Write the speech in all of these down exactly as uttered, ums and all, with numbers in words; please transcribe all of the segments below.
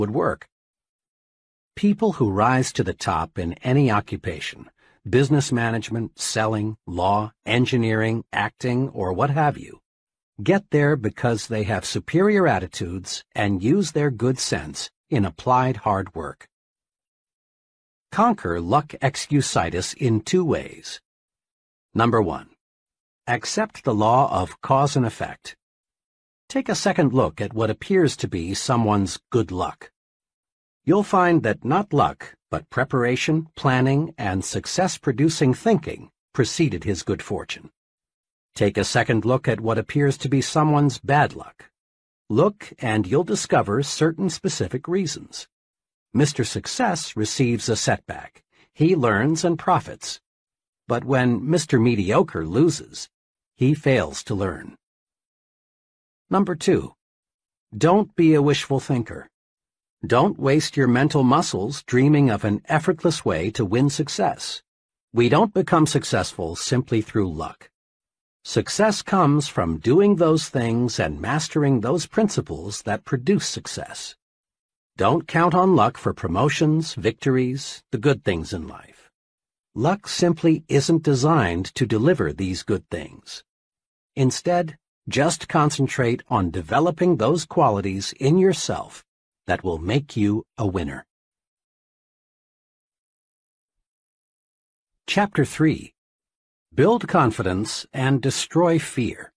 would work. People who rise to the top in any occupation, business management, selling, law, engineering, acting, or what have you, get there because they have superior attitudes and use their good sense in applied hard work. Conquer luck excusitis in two ways. Number one, accept the law of cause and effect. Take a second look at what appears to be someone's good luck. You'll find that not luck, but preparation, planning, and success-producing thinking preceded his good fortune. Take a second look at what appears to be someone's bad luck. Look, and you'll discover certain specific reasons. Mister Success receives a setback. He learns and profits. But when Mister Mediocre loses, he fails to learn. Number two, don't be a wishful thinker. Don't waste your mental muscles dreaming of an effortless way to win success. We don't become successful simply through luck. Success comes from doing those things and mastering those principles that produce success. Don't count on luck for promotions, victories, the good things in life. Luck simply isn't designed to deliver these good things. Instead, just concentrate on developing those qualities in yourself that will make you a winner. Chapter three. Build confidence and destroy fear.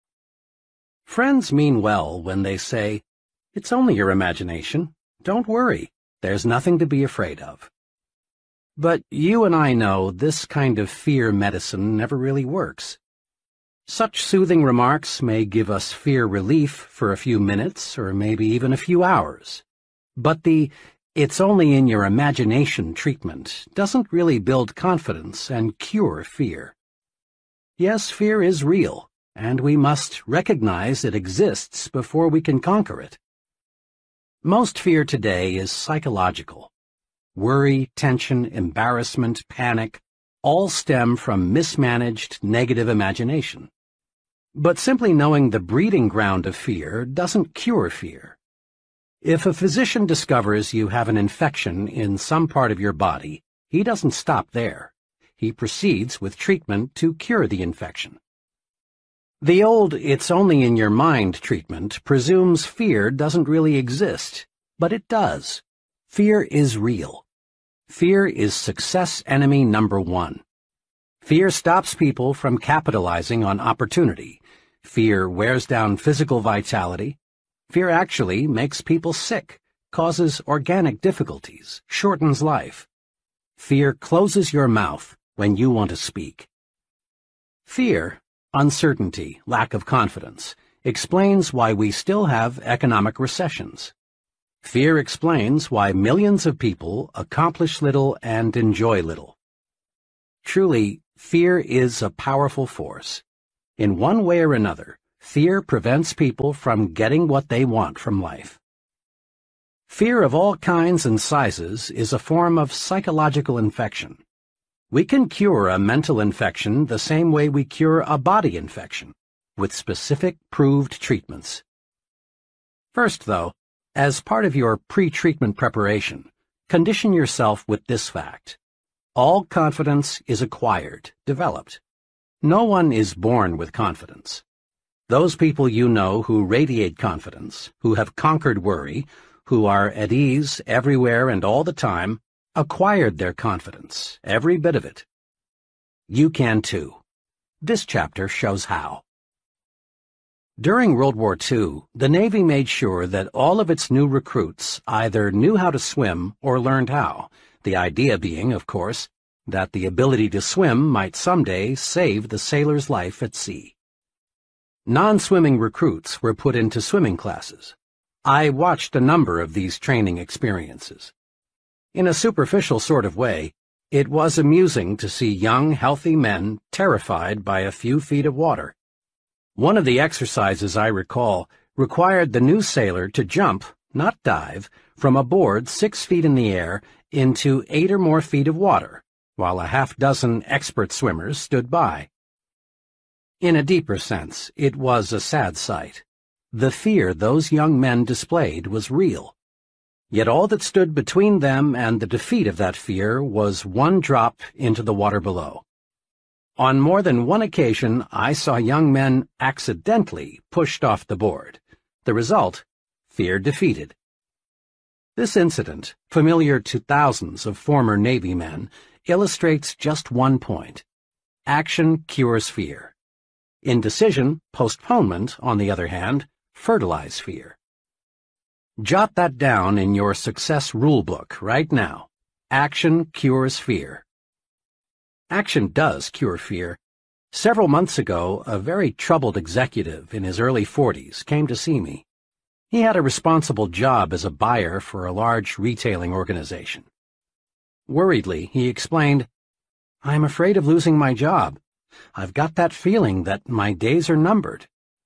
Friends mean well when they say, "It's only your imagination. Don't worry. There's nothing to be afraid of." But you and I know this kind of fear medicine never really works. Such soothing remarks may give us fear relief for a few minutes or maybe even a few hours. But the "it's only in your imagination" treatment doesn't really build confidence and cure fear. Yes, fear is real, and we must recognize it exists before we can conquer it. Most fear today is psychological. Worry, tension, embarrassment, panic all stem from mismanaged negative imagination. But simply knowing the breeding ground of fear doesn't cure fear. If a physician discovers you have an infection in some part of your body, he doesn't stop there. He proceeds with treatment to cure the infection. The old "it's only in your mind" treatment presumes fear doesn't really exist, but it does. Fear is real. Fear is success enemy number one. Fear stops people from capitalizing on opportunity. Fear wears down physical vitality. Fear actually makes people sick, causes organic difficulties, shortens life. Fear closes your mouth when you want to speak. Fear, uncertainty, lack of confidence, explains why we still have economic recessions. Fear explains why millions of people accomplish little and enjoy little. Truly, fear is a powerful force. In one way or another, fear prevents people from getting what they want from life. Fear of all kinds and sizes is a form of psychological infection. We can cure a mental infection the same way we cure a body infection, with specific proved treatments. First, though, as part of your pre-treatment preparation, condition yourself with this fact. All confidence is acquired, developed. No one is born with confidence. Those people you know who radiate confidence, who have conquered worry, who are at ease everywhere and all the time, acquired their confidence, every bit of it. You can too. This chapter shows how. During World War Two, the Navy made sure that all of its new recruits either knew how to swim or learned how, the idea being, of course, that the ability to swim might someday save the sailor's life at sea. Non-swimming recruits were put into swimming classes. I watched a number of these training experiences. In a superficial sort of way, it was amusing to see young, healthy men terrified by a few feet of water. One of the exercises I recall required the new sailor to jump, not dive, from a board six feet in the air into eight or more feet of water, while a half dozen expert swimmers stood by. In a deeper sense, it was a sad sight. The fear those young men displayed was real. Yet all that stood between them and the defeat of that fear was one drop into the water below. On more than one occasion, I saw young men accidentally pushed off the board. The result, fear defeated. This incident, familiar to thousands of former Navy men, illustrates just one point. Action cures fear. Indecision, postponement, on the other hand, fertilize fear. Jot that down in your success rulebook right now. Action cures fear. Action does cure fear. Several months ago, a very troubled executive in his early forties came to see me. He had a responsible job as a buyer for a large retailing organization. Worriedly, he explained, "I'm afraid of losing my job. I've got that feeling that my days are numbered."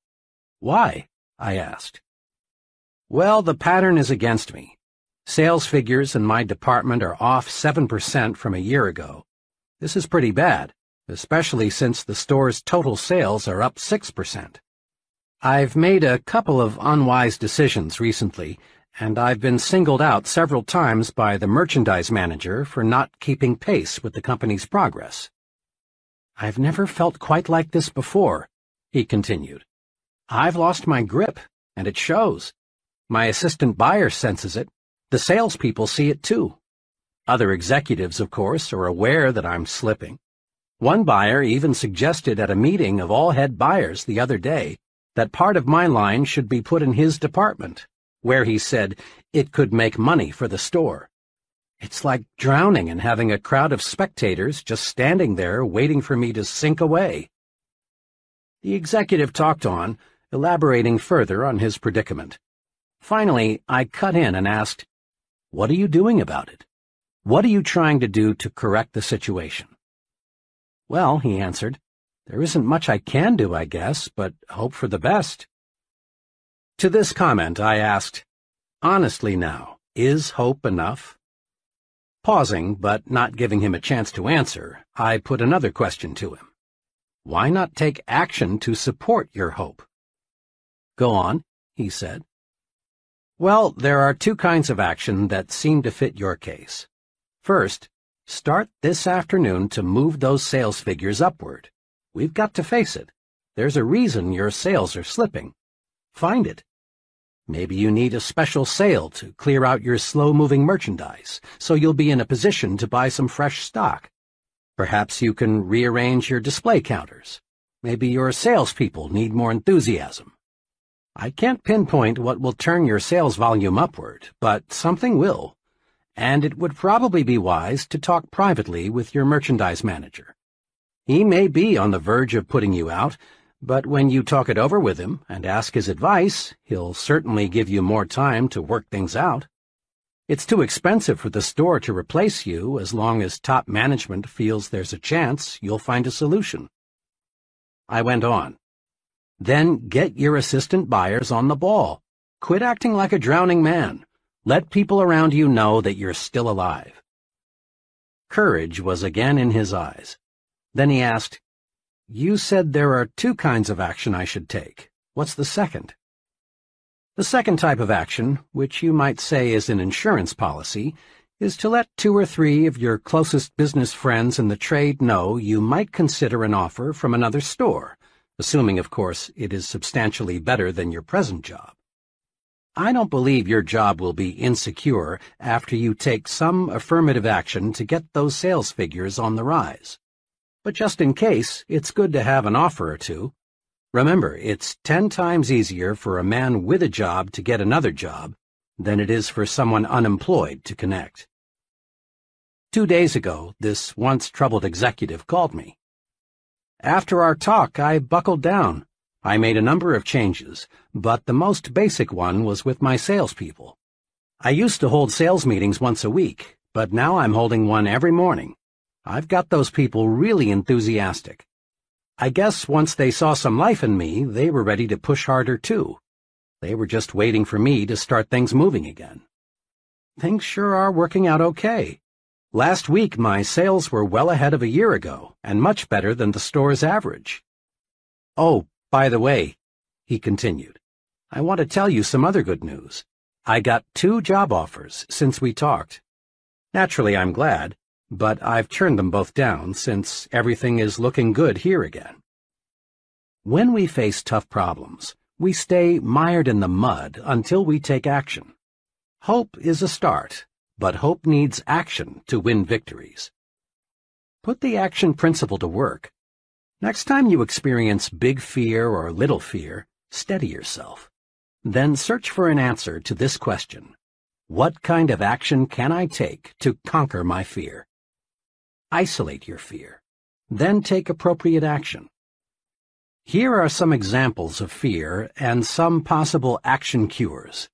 "Why?" I asked. "Well, the pattern is against me. Sales figures in my department are off seven percent from a year ago. This is pretty bad, especially since the store's total sales are up six percent. I've made a couple of unwise decisions recently, and I've been singled out several times by the merchandise manager for not keeping pace with the company's progress." "I've never felt quite like this before," he continued. "I've lost my grip, and it shows. My assistant buyer senses it. The salespeople see it too. Other executives, of course, are aware that I'm slipping. One buyer even suggested at a meeting of all head buyers the other day that part of my line should be put in his department, where he said it could make money for the store. It's like drowning and having a crowd of spectators just standing there waiting for me to sink away." The executive talked on, elaborating further on his predicament. Finally, I cut in and asked, "What are you doing about it? What are you trying to do to correct the situation?" "Well," he answered, "there isn't much I can do, I guess, but hope for the best." To this comment, I asked, "Honestly now, is hope enough?" Pausing, but not giving him a chance to answer, I put another question to him. "Why not take action to support your hope?" "Go on," he said. "Well, there are two kinds of action that seem to fit your case. First, start this afternoon to move those sales figures upward. We've got to face it. There's a reason your sales are slipping. Find it. Maybe you need a special sale to clear out your slow-moving merchandise, so you'll be in a position to buy some fresh stock. Perhaps you can rearrange your display counters. Maybe your salespeople need more enthusiasm. I can't pinpoint what will turn your sales volume upward, but something will, and it would probably be wise to talk privately with your merchandise manager. He may be on the verge of putting you out, but when you talk it over with him and ask his advice, he'll certainly give you more time to work things out. It's too expensive for the store to replace you as long as top management feels there's a chance you'll find a solution." I went on. "Then get your assistant buyers on the ball. Quit acting like a drowning man. Let people around you know that you're still alive." Courage was again in his eyes. Then he asked, "You said there are two kinds of action I should take. What's the second?" "The second type of action, which you might say is an insurance policy, is to let two or three of your closest business friends in the trade know you might consider an offer from another store, assuming, of course, it is substantially better than your present job. I don't believe your job will be insecure after you take some affirmative action to get those sales figures on the rise. But just in case, it's good to have an offer or two. Remember, it's ten times easier for a man with a job to get another job than it is for someone unemployed to connect." Two days ago, this once troubled executive called me. After our talk, I buckled down. I made a number of changes, but the most basic one was with my salespeople. I used to hold sales meetings once a week, but now I'm holding one every morning. I've got those people really enthusiastic. I guess once they saw some life in me, they were ready to push harder too. They were just waiting for me to start things moving again. Things sure are working out okay. Last week my sales were well ahead of a year ago, and much better than the store's average. "Oh, by the way," he continued, "I want to tell you some other good news. I got two job offers since we talked. Naturally, I'm glad, but I've turned them both down since everything is looking good here again. When we face tough problems, we stay mired in the mud until we take action. Hope is a start, but hope needs action to win victories. Put the action principle to work. Next time you experience big fear or little fear, steady yourself. Then search for an answer to this question. What kind of action can I take to conquer my fear? Isolate your fear. Then take appropriate action. Here are some examples of fear and some possible action cures.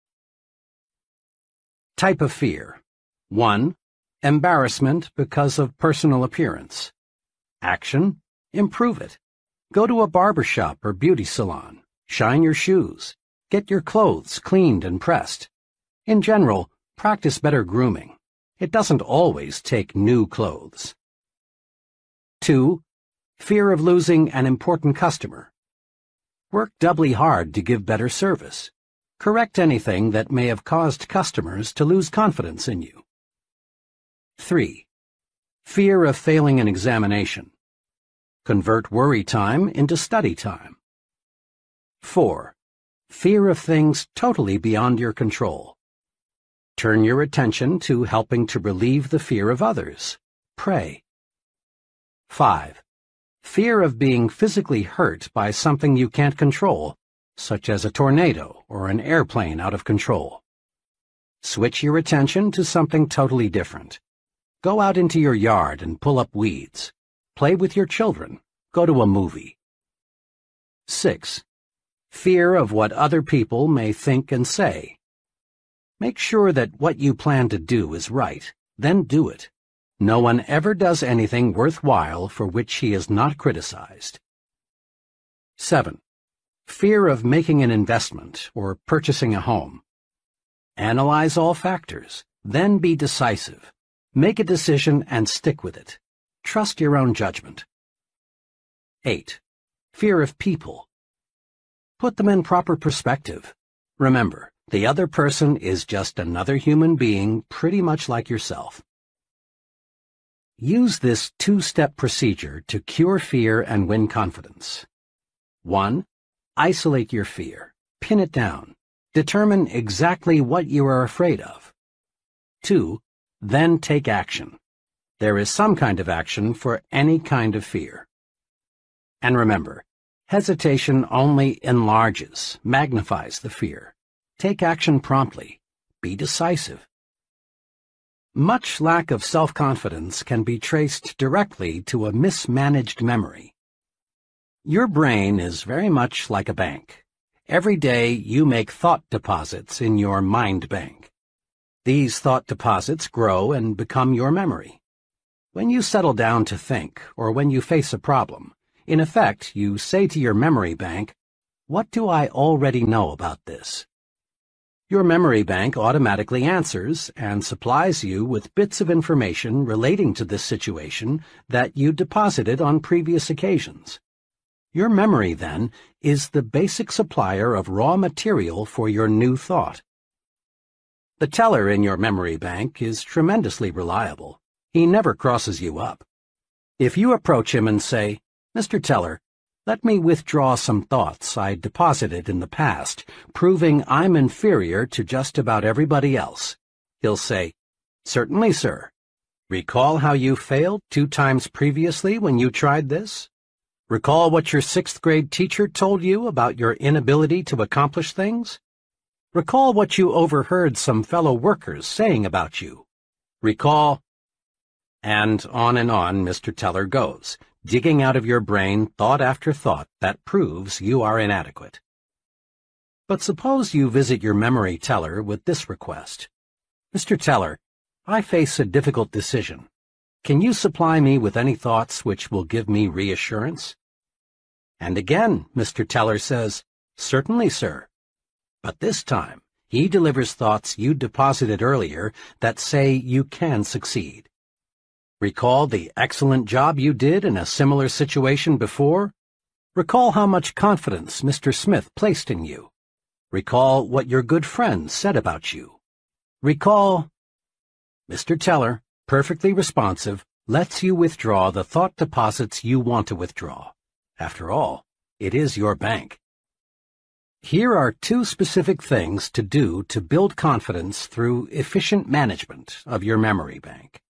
Type of fear. one. Embarrassment because of personal appearance. Action. Improve it. Go to a barber shop or beauty salon. Shine your shoes. Get your clothes cleaned and pressed. In general, practice better grooming. It doesn't always take new clothes. two. Fear of losing an important customer. Work doubly hard to give better service. Correct anything that may have caused customers to lose confidence in you. three. Fear of failing an examination. Convert worry time into study time. four. Fear of things totally beyond your control. Turn your attention to helping to relieve the fear of others. Pray. five. Fear of being physically hurt by something you can't control, such as a tornado or an airplane out of control. Switch your attention to something totally different. Go out into your yard and pull up weeds. Play with your children. Go to a movie. six. Fear of what other people may think and say. Make sure that what you plan to do is right, then do it. No one ever does anything worthwhile for which he is not criticized. seven. Fear of making an investment or purchasing a home. Analyze all factors, then be decisive. Make a decision and stick with it. Trust your own judgment. eight. Fear of people. Put them in proper perspective. Remember, the other person is just another human being pretty much like yourself. Use this two-step procedure to cure fear and win confidence. one. Isolate your fear. Pin it down. Determine exactly what you are afraid of. two. Then take action. There is some kind of action for any kind of fear. And remember, hesitation only enlarges, magnifies the fear. Take action promptly. Be decisive. Much lack of self-confidence can be traced directly to a mismanaged memory. Your brain is very much like a bank. Every day you make thought deposits in your mind bank. These thought deposits grow and become your memory. When you settle down to think, or when you face a problem, in effect, you say to your memory bank, "What do I already know about this?" Your memory bank automatically answers and supplies you with bits of information relating to this situation that you deposited on previous occasions. Your memory, then, is the basic supplier of raw material for your new thought. The teller in your memory bank is tremendously reliable. He never crosses you up. If you approach him and say, "Mister Teller, let me withdraw some thoughts I deposited in the past, proving I'm inferior to just about everybody else," he'll say, "Certainly, sir. Recall how you failed two times previously when you tried this? Recall what your sixth grade teacher told you about your inability to accomplish things? Recall what you overheard some fellow workers saying about you. Recall—" And on and on Mister Teller goes, digging out of your brain thought after thought that proves you are inadequate. But suppose you visit your memory teller with this request. "Mister Teller, I face a difficult decision. Can you supply me with any thoughts which will give me reassurance?" And again Mister Teller says, "Certainly, sir." But this time he delivers thoughts you deposited earlier that say you can succeed. Recall the excellent job you did in a similar situation before? Recall how much confidence Mister Smith placed in you. Recall what your good friends said about you. Recall, Mister Teller, perfectly responsive, lets you withdraw the thought deposits you want to withdraw. After all, it is your bank. Here are two specific things to do to build confidence through efficient management of your memory bank.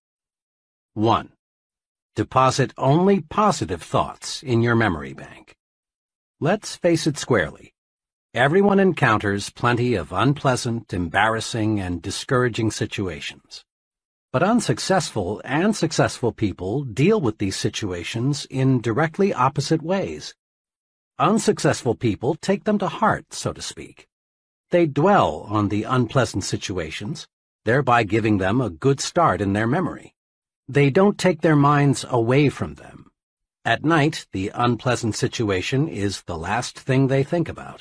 One. Deposit only positive thoughts in your memory bank. Let's face it squarely. Everyone encounters plenty of unpleasant, embarrassing, and discouraging situations. But unsuccessful and successful people deal with these situations in directly opposite ways. Unsuccessful people take them to heart, so to speak. They dwell on the unpleasant situations, thereby giving them a good start in their memory. They don't take their minds away from them. At night, the unpleasant situation is the last thing they think about.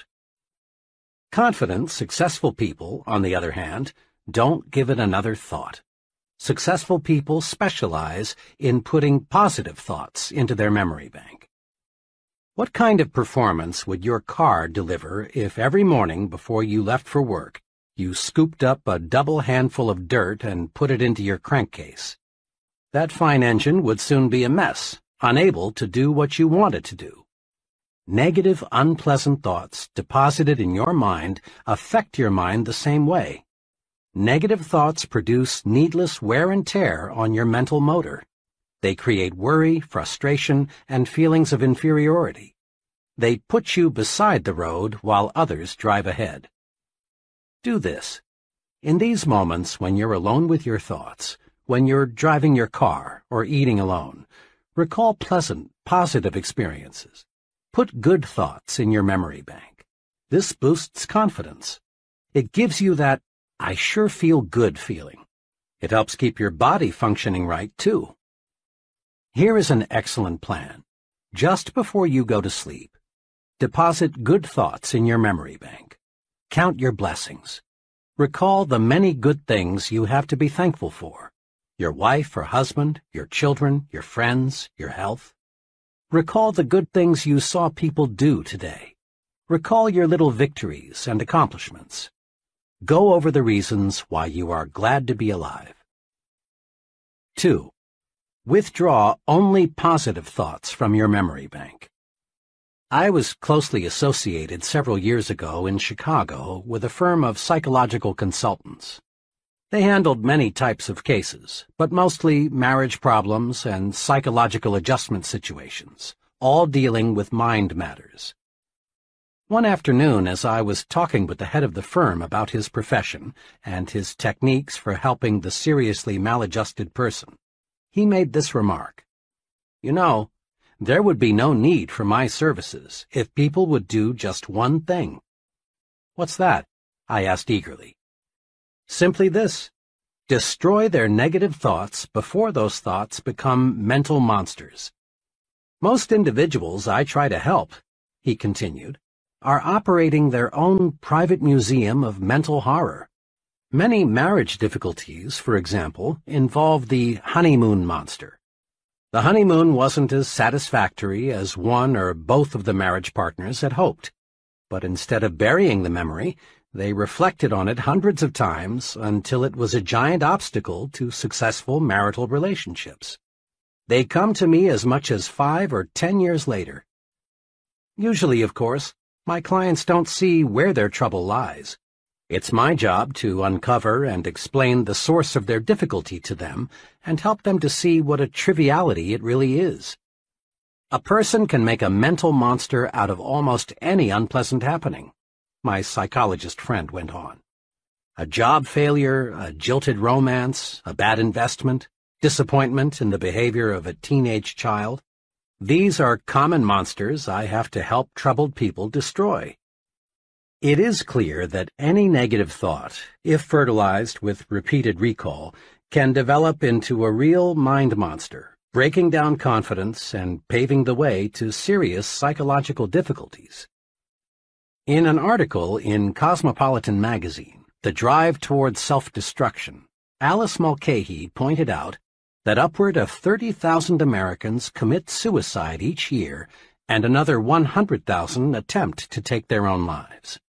Confident, successful people, on the other hand, don't give it another thought. Successful people specialize in putting positive thoughts into their memory bank. What kind of performance would your car deliver if every morning before you left for work, you scooped up a double handful of dirt and put it into your crankcase? That fine engine would soon be a mess, unable to do what you want it to do. Negative, unpleasant thoughts deposited in your mind affect your mind the same way. Negative thoughts produce needless wear and tear on your mental motor. They create worry, frustration, and feelings of inferiority. They put you beside the road while others drive ahead. Do this. In these moments when you're alone with your thoughts, when you're driving your car or eating alone, recall pleasant, positive experiences. Put good thoughts in your memory bank. This boosts confidence. It gives you that I sure feel good feeling. It helps keep your body functioning right, too. Here is an excellent plan. Just before you go to sleep, deposit good thoughts in your memory bank. Count your blessings. Recall the many good things you have to be thankful for. Your wife or husband, your children, your friends, your health. Recall the good things you saw people do today. Recall your little victories and accomplishments. Go over the reasons why you are glad to be alive. Two. Withdraw only positive thoughts from your memory bank. I was closely associated several years ago in Chicago with a firm of psychological consultants. They handled many types of cases, but mostly marriage problems and psychological adjustment situations, all dealing with mind matters. One afternoon, as I was talking with the head of the firm about his profession and his techniques for helping the seriously maladjusted person, he made this remark. You know, there would be no need for my services if people would do just one thing. What's that? I asked eagerly. Simply this. Destroy their negative thoughts before those thoughts become mental monsters. Most individuals I try to help, he continued, are operating their own private museum of mental horror. Many marriage difficulties, for example, involve the honeymoon monster. The honeymoon wasn't as satisfactory as one or both of the marriage partners had hoped, but instead of burying the memory, they reflected on it hundreds of times until it was a giant obstacle to successful marital relationships. They come to me as much as five or ten years later. Usually, of course, my clients don't see where their trouble lies. It's my job to uncover and explain the source of their difficulty to them and help them to see what a triviality it really is. A person can make a mental monster out of almost any unpleasant happening, my psychologist friend went on. A job failure, a jilted romance, a bad investment, disappointment in the behavior of a teenage child. These are common monsters I have to help troubled people destroy. It is clear that any negative thought, if fertilized with repeated recall, can develop into a real mind monster, breaking down confidence and paving the way to serious psychological difficulties. In an article in Cosmopolitan magazine, The Drive Toward Self-Destruction, Alice Mulcahy pointed out that upward of thirty thousand Americans commit suicide each year and another one hundred thousand attempt to take their own lives.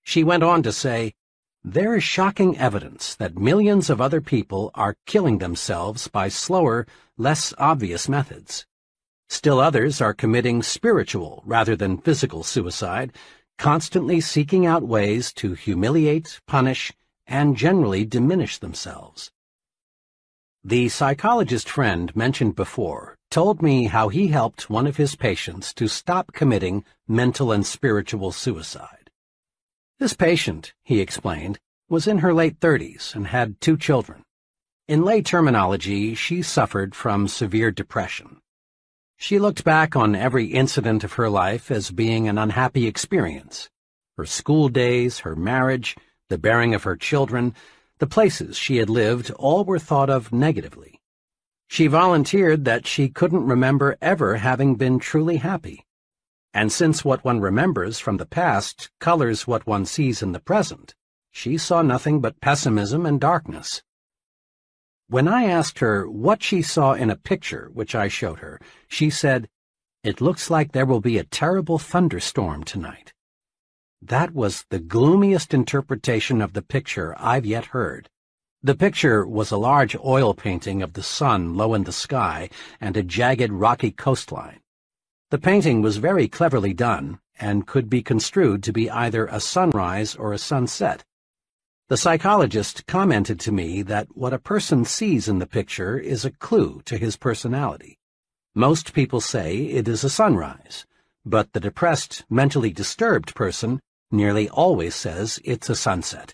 She went on to say, "There is shocking evidence that millions of other people are killing themselves by slower, less obvious methods. Still others are committing spiritual rather than physical suicide, constantly seeking out ways to humiliate, punish, and generally diminish themselves." The psychologist friend mentioned before told me how he helped one of his patients to stop committing mental and spiritual suicide. This patient, he explained, was in her late thirties and had two children. In lay terminology, she suffered from severe depression. She looked back on every incident of her life as being an unhappy experience. Her school days, her marriage, the bearing of her children, the places she had lived, all were thought of negatively. She volunteered that she couldn't remember ever having been truly happy. And since what one remembers from the past colors what one sees in the present, she saw nothing but pessimism and darkness. When I asked her what she saw in a picture which I showed her, she said, "It looks like there will be a terrible thunderstorm tonight." That was the gloomiest interpretation of the picture I've yet heard. The picture was a large oil painting of the sun low in the sky and a jagged rocky coastline. The painting was very cleverly done and could be construed to be either a sunrise or a sunset. The psychologist commented to me that what a person sees in the picture is a clue to his personality. Most people say it is a sunrise, but the depressed, mentally disturbed person nearly always says it's a sunset.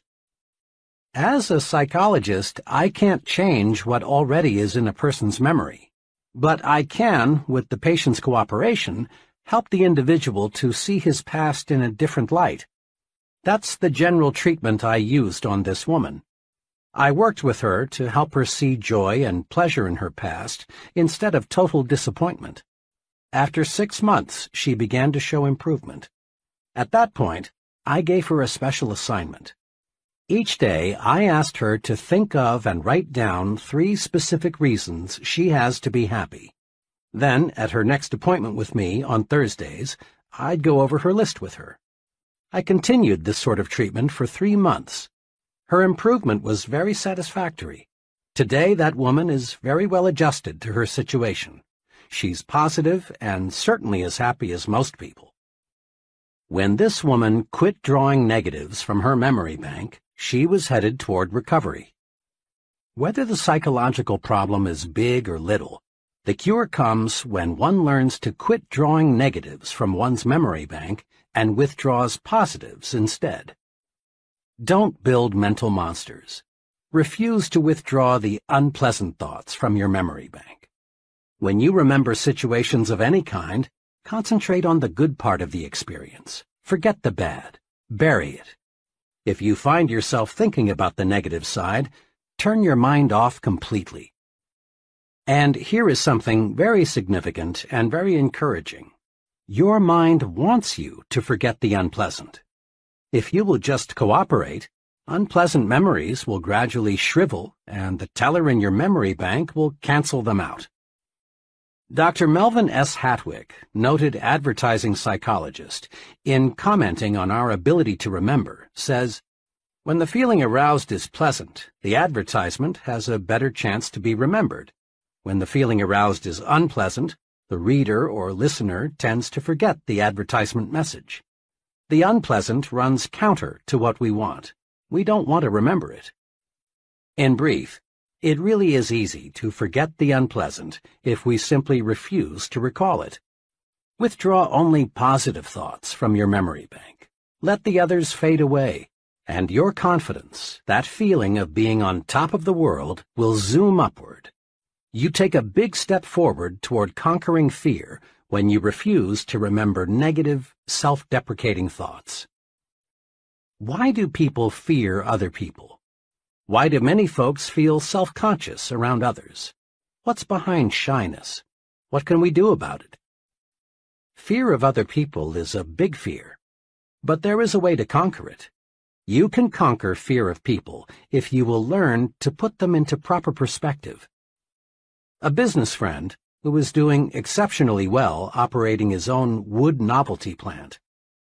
As a psychologist, I can't change what already is in a person's memory, but I can, with the patient's cooperation, help the individual to see his past in a different light. That's the general treatment I used on this woman. I worked with her to help her see joy and pleasure in her past instead of total disappointment. After six months, she began to show improvement. At that point, I gave her a special assignment. Each day, I asked her to think of and write down three specific reasons she has to be happy. Then, at her next appointment with me on Thursdays, I'd go over her list with her. I continued this sort of treatment for three months. Her improvement was very satisfactory. Today, that woman is very well adjusted to her situation. She's positive and certainly as happy as most people. When this woman quit drawing negatives from her memory bank, she was headed toward recovery. Whether the psychological problem is big or little, the cure comes when one learns to quit drawing negatives from one's memory bank and withdraws positives instead. Don't build mental monsters. Refuse to withdraw the unpleasant thoughts from your memory bank. When you remember situations of any kind, concentrate on the good part of the experience. Forget the bad. Bury it. If you find yourself thinking about the negative side, turn your mind off completely. And here is something very significant and very encouraging. Your mind wants you to forget the unpleasant. If you will just cooperate, unpleasant memories will gradually shrivel and the teller in your memory bank will cancel them out. Doctor Melvin S. Hatwick, noted advertising psychologist, in commenting on our ability to remember, says, "When the feeling aroused is pleasant, the advertisement has a better chance to be remembered. When the feeling aroused is unpleasant, the reader or listener tends to forget the advertisement message. The unpleasant runs counter to what we want. We don't want to remember it." In brief, it really is easy to forget the unpleasant if we simply refuse to recall it. Withdraw only positive thoughts from your memory bank. Let the others fade away, and your confidence, that feeling of being on top of the world, will zoom upward. You take a big step forward toward conquering fear when you refuse to remember negative, self-deprecating thoughts. Why do people fear other people? Why do many folks feel self-conscious around others? What's behind shyness? What can we do about it? Fear of other people is a big fear, but there is a way to conquer it. You can conquer fear of people if you will learn to put them into proper perspective. A business friend, who was doing exceptionally well operating his own wood novelty plant,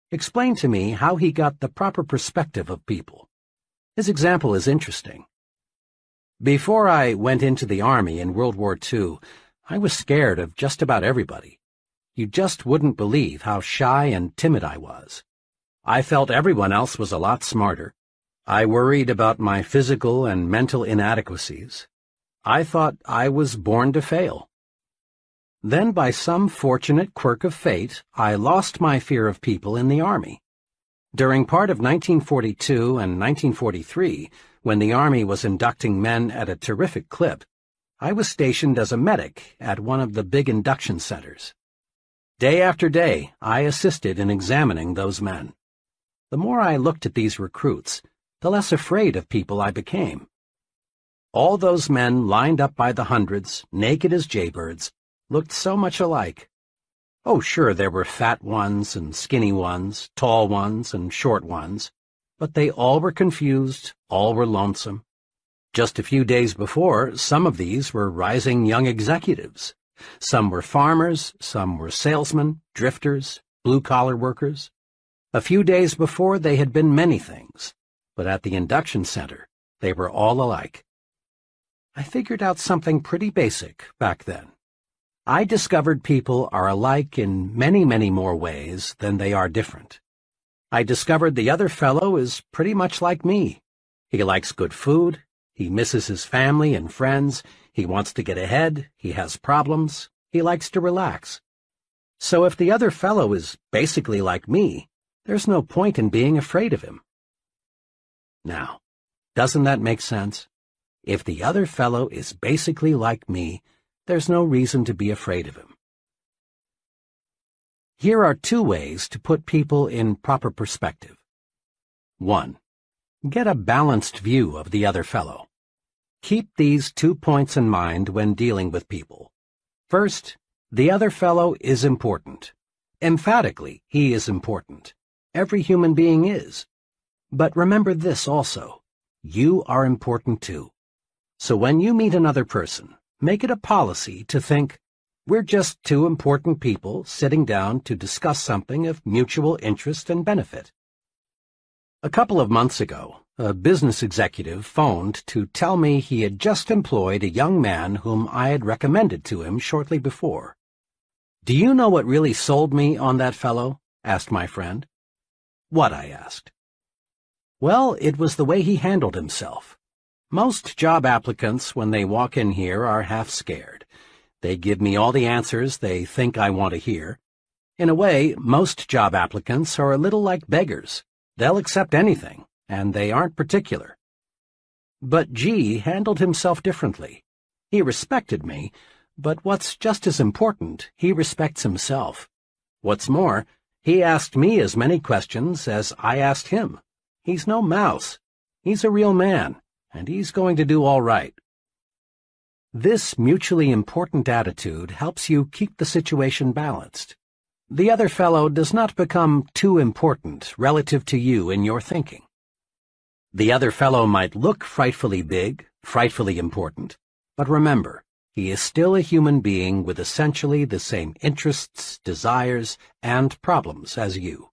explained to me how he got the proper perspective of people. His example is interesting. Before I went into the Army in World War Two, I was scared of just about everybody. You just wouldn't believe how shy and timid I was. I felt everyone else was a lot smarter. I worried about my physical and mental inadequacies. I thought I was born to fail. Then, by some fortunate quirk of fate, I lost my fear of people in the Army. During part of nineteen forty-two and nineteen forty-three, when the Army was inducting men at a terrific clip, I was stationed as a medic at one of the big induction centers. Day after day, I assisted in examining those men. The more I looked at these recruits, the less afraid of people I became. All those men lined up by the hundreds, naked as jaybirds, looked so much alike. Oh, sure, there were fat ones and skinny ones, tall ones and short ones, but they all were confused, all were lonesome. Just a few days before, some of these were rising young executives. Some were farmers, some were salesmen, drifters, blue-collar workers. A few days before, they had been many things, but at the induction center, they were all alike. I figured out something pretty basic back then. I discovered people are alike in many, many more ways than they are different. I discovered the other fellow is pretty much like me. He likes good food, he misses his family and friends, he wants to get ahead, he has problems, he likes to relax. So if the other fellow is basically like me, there's no point in being afraid of him. Now, doesn't that make sense? If the other fellow is basically like me, there's no reason to be afraid of him. Here are two ways to put people in proper perspective. One, get a balanced view of the other fellow. Keep these two points in mind when dealing with people. First, the other fellow is important. Emphatically, he is important. Every human being is. But remember this also. You are important too. So when you meet another person, make it a policy to think, we're just two important people sitting down to discuss something of mutual interest and benefit. A couple of months ago, a business executive phoned to tell me he had just employed a young man whom I had recommended to him shortly before. Do you know what really sold me on that fellow? Asked my friend. What? I asked. Well, it was the way he handled himself. Most job applicants, when they walk in here, are half scared. They give me all the answers they think I want to hear. In a way, most job applicants are a little like beggars. They'll accept anything, and they aren't particular. But G handled himself differently. He respected me, but what's just as important, he respects himself. What's more, he asked me as many questions as I asked him. He's no mouse. He's a real man. And he's going to do all right. This mutually important attitude helps you keep the situation balanced. The other fellow does not become too important relative to you in your thinking. The other fellow might look frightfully big, frightfully important, but remember, he is still a human being with essentially the same interests, desires, and problems as you.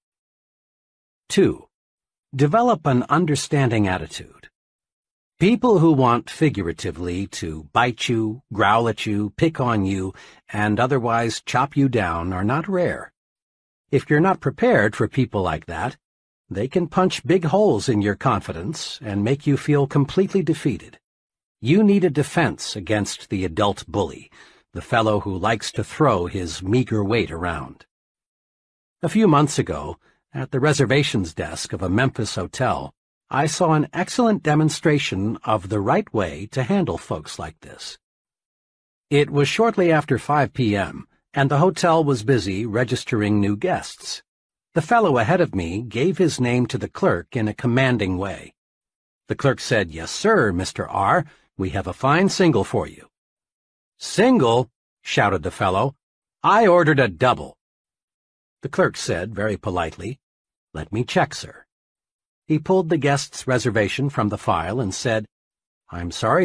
Two, develop an understanding attitude. People who want figuratively to bite you, growl at you, pick on you, and otherwise chop you down are not rare. If you're not prepared for people like that, they can punch big holes in your confidence and make you feel completely defeated. You need a defense against the adult bully, the fellow who likes to throw his meager weight around. A few months ago, at the reservations desk of a Memphis hotel, I saw an excellent demonstration of the right way to handle folks like this. It was shortly after five p m, and the hotel was busy registering new guests. The fellow ahead of me gave his name to the clerk in a commanding way. The clerk said, "Yes, sir, Mister R, we have a fine single for you." "Single?" shouted the fellow. "I ordered a double." The clerk said, very politely, "Let me check, sir." He pulled the guest's reservation from the file and said, "I'm sorry,